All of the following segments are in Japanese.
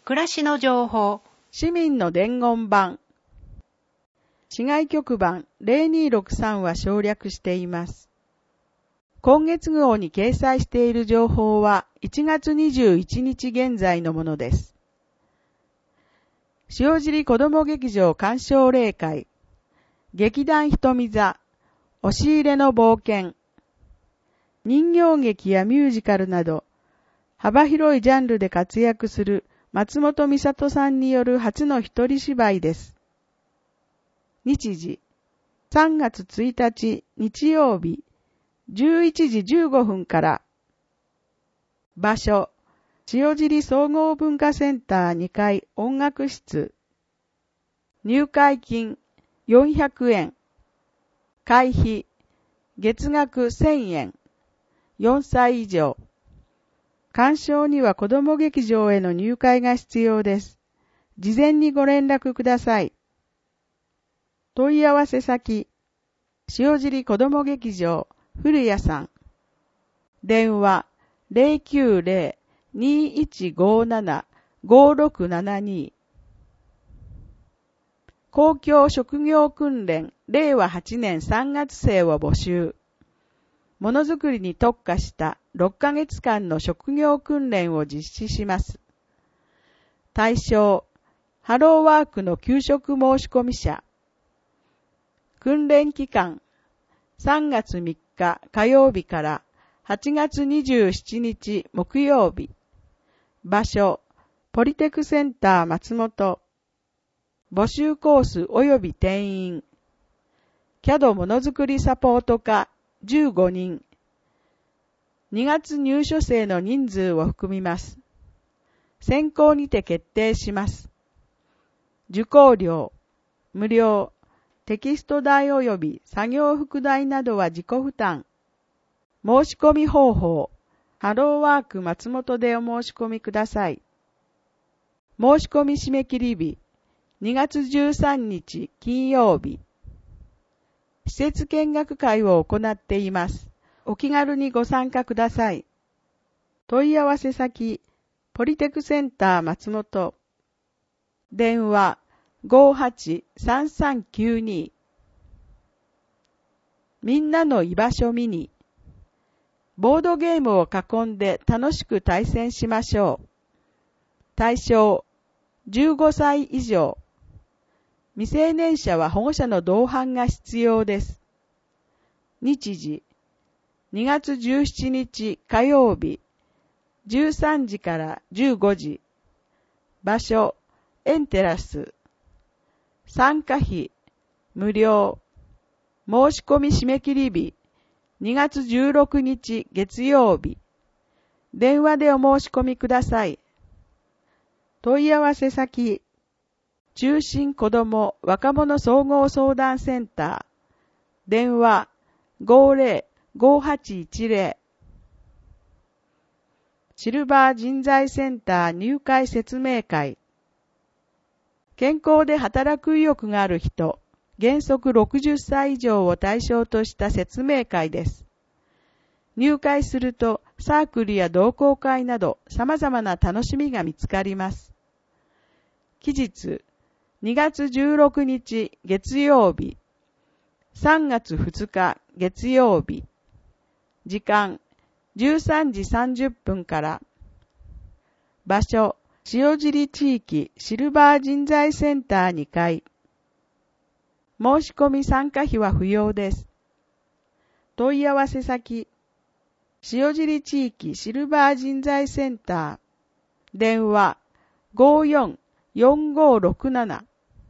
暮らしの情報、 市民の伝言版、市外局番0263は省略しています。今月号に掲載している情報は1月21日現在のものです。塩尻子ども劇場鑑賞例会、劇団ひとみ座、押し入れの冒険、人形劇やミュージカルなど、幅広いジャンルで活躍する松本美里さんによる初の一人芝居です。日時、3月1日日曜日、11時15分から。場所、塩尻総合文化センター2階音楽室。入会金400円。会費、月額1000円。4歳以上。鑑賞には子ども劇場への入会が必要です。事前にご連絡ください。問い合わせ先、塩尻子ども劇場、古谷さん。電話、090-2157-5672。公共職業訓練、令和8年3月生を募集。ものづくりに特化した6ヶ月間の職業訓練を実施します。対象、ハローワークの給食申込者。訓練期間、3月3日火曜日から8月27日木曜日。場所、ポリテクセンター松本。募集コース及び定員。CAD ものづくりサポート課15人。2月入所生の人数を含みます。選考にて決定します。受講料、無料、テキスト代及び作業服代などは自己負担。申し込み方法、ハローワーク松本でお申し込みください。申し込み締め切り日、2月13日金曜日。施設見学会を行っています。お気軽にご参加ください。問い合わせ先、ポリテクセンター松本。電話、583392。みんなの居場所見に。ボードゲームを囲んで楽しく対戦しましょう。対象、15歳以上。未成年者は保護者の同伴が必要です。日時、2月17日火曜日、13時から15時。場所、エンテラス。参加費、無料。申し込み締め切り日、2月16日月曜日。電話でお申し込みください。問い合わせ先、中心子ども若者総合相談センター。電話、50-5810。シルバー人材センター入会説明会。健康で働く意欲がある人、原則60歳以上を対象とした説明会です。入会するとサークルや同好会など様々な楽しみが見つかります。期日、2月16日月曜日、3月2日月曜日。時間、13時30分から。場所、塩尻地域シルバー人材センター2階。申し込み参加費は不要です。問い合わせ先、塩尻地域シルバー人材センター。電話、54-4567。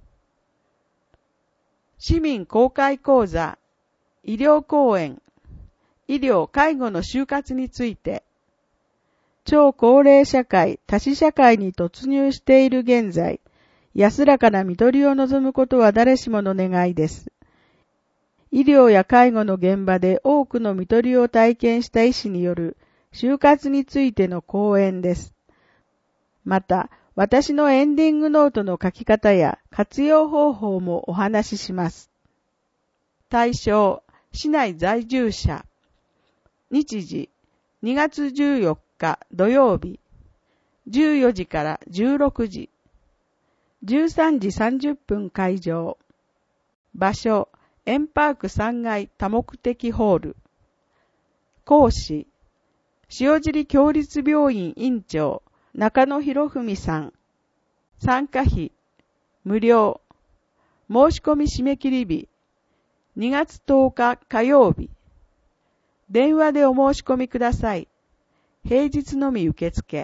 市民公開講座、医療講演、医療・介護の就活について。超高齢社会、多子社会に突入している現在、安らかな看取りを望むことは誰しもの願いです。医療や介護の現場で多くの看取りを体験した医師による就活についての講演です。また、私のエンディングノートの書き方や活用方法もお話しします。対象、市内在住者。日時、2月14日土曜日、 14時から16時。13時30分会場。場所、エンパーク3階多目的ホール。講師、塩尻共立病院院長、中野博文さん。参加費、無料。申し込み締め切り日、2月10日火曜日。電話でお申し込みください。平日のみ受付。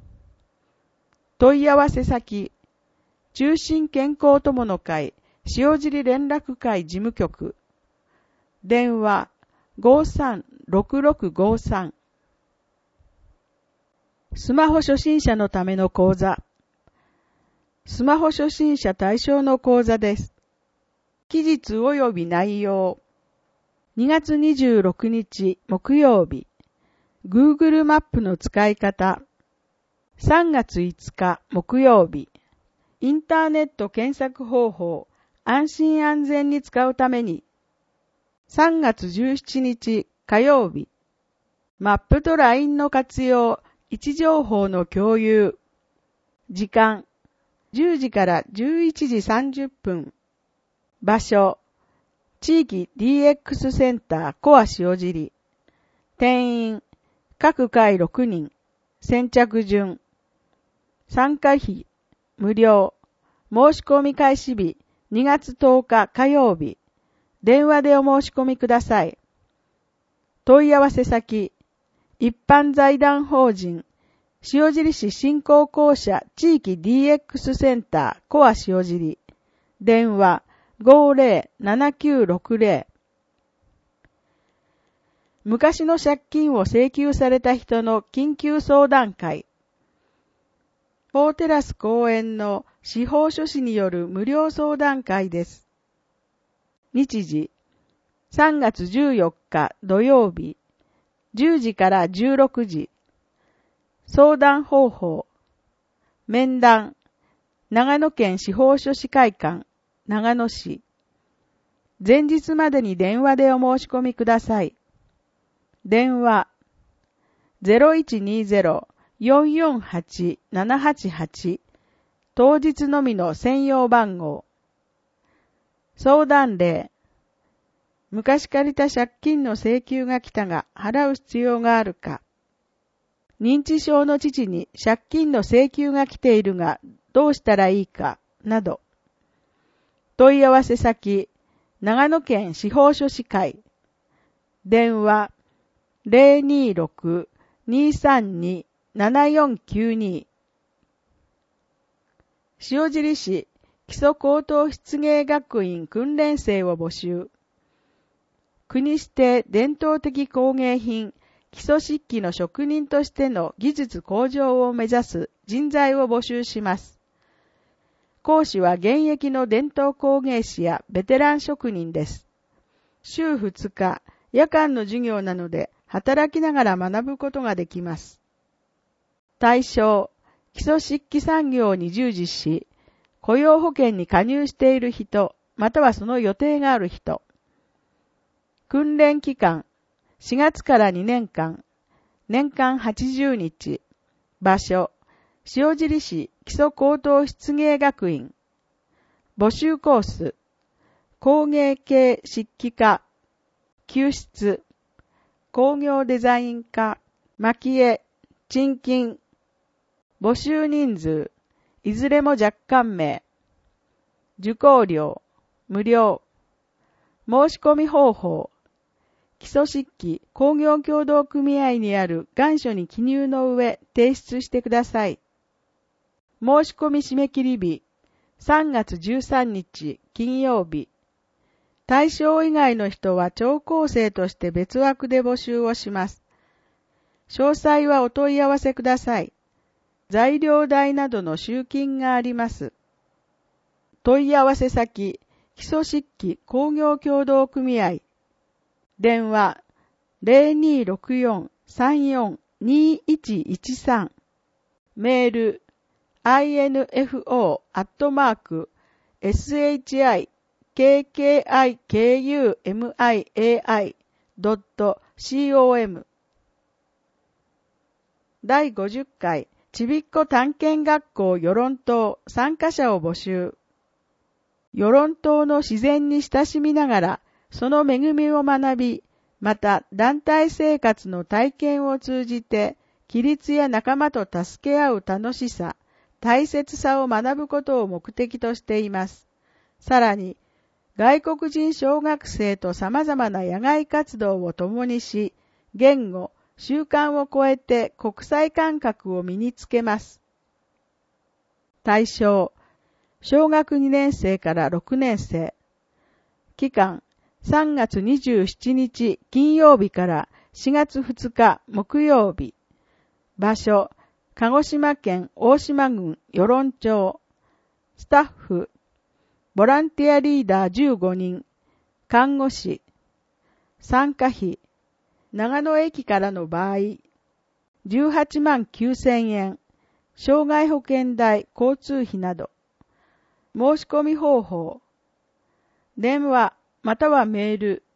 問い合わせ先、中心健康友の会、塩尻連絡会事務局。電話、536653。スマホ初心者のための講座。スマホ初心者対象の講座です。期日及び内容。2月26日木曜日、Google マップの使い方。3月5日木曜日、インターネット検索方法、安心安全に使うために。3月17日火曜日、マップと LINE の活用、位置情報の共有。時間、10時から11時30分。場所、地域 DX センターコア塩尻。定員、各回6人。先着順。参加費、無料。申し込み開始日、2月10日火曜日。電話でお申し込みください。問い合わせ先、一般財団法人、塩尻市振興公社地域 DX センターコア塩尻。電話、507960。昔の借金を請求された人の緊急相談会。法テラス公園の司法書士による無料相談会です。日時、3月14日土曜日、10時から16時。相談方法。面談。長野県司法書士会館、長野市。前日までに電話でお申し込みください。電話。0120-448-788。当日のみの専用番号。相談例。昔借りた借金の請求が来たが払う必要があるか。認知症の父に借金の請求が来ているがどうしたらいいか、など。問い合わせ先、長野県司法書士会。電話、026-232-7492。塩尻市基礎高等漆芸学院訓練生を募集。国指定伝統的工芸品、基礎漆器の職人としての技術向上を目指す人材を募集します。講師は現役の伝統工芸士やベテラン職人です。週2日、夜間の授業なので働きながら学ぶことができます。対象、基礎漆器産業に従事し、雇用保険に加入している人、またはその予定がある人。訓練期間、4月から2年間、年間80日。場所、塩尻市基礎高等漆芸学院。募集コース、工芸系漆器科、吸湿、工業デザイン科、蒔絵、沈金。募集人数、いずれも若干名。受講料、無料。申し込み方法、基礎漆器工業協同組合にある願書に記入の上提出してください。申し込み締め切り日、3月13日金曜日。対象以外の人は聴講生として別枠で募集をします。詳細はお問い合わせください。材料代などの集金があります。問い合わせ先、基礎漆器工業協同組合。電話 0264-34-2113。メール info@shikkikumai.com。第50回ちびっこ探検学校与論島参加者を募集。与論島の自然に親しみながら、その恵みを学び、また団体生活の体験を通じて、規律や仲間と助け合う楽しさ、大切さを学ぶことを目的としています。さらに、外国人小学生と様々な野外活動を共にし、言語、習慣を超えて国際感覚を身につけます。対象、小学2年生から6年生。期間、3月27日金曜日から4月2日木曜日。場所、鹿児島県大島郡与論町。スタッフ、ボランティアリーダー15人。看護師。参加費、長野駅からの場合、18万9000円。障害保険代、交通費など。申し込み方法。電話またはメール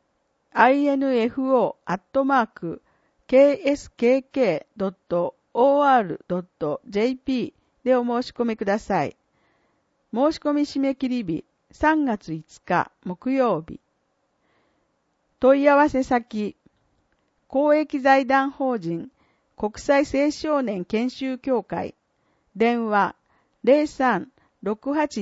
info@kskk.or.jp でお申し込みください。申し込み締め切り日3月5日木曜日。問い合わせ先、公益財団法人国際青少年研修協会。電話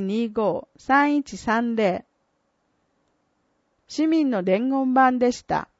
03-6825-3130。市民の伝言版でした。